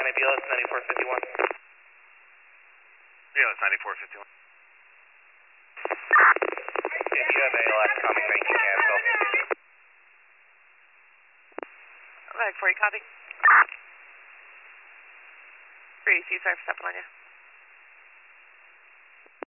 County BLS 9451. BLS 9451. Yeah, you have ALS coming, make you cancel. Mag 40, copy. 3 C, sorry for stepping on you.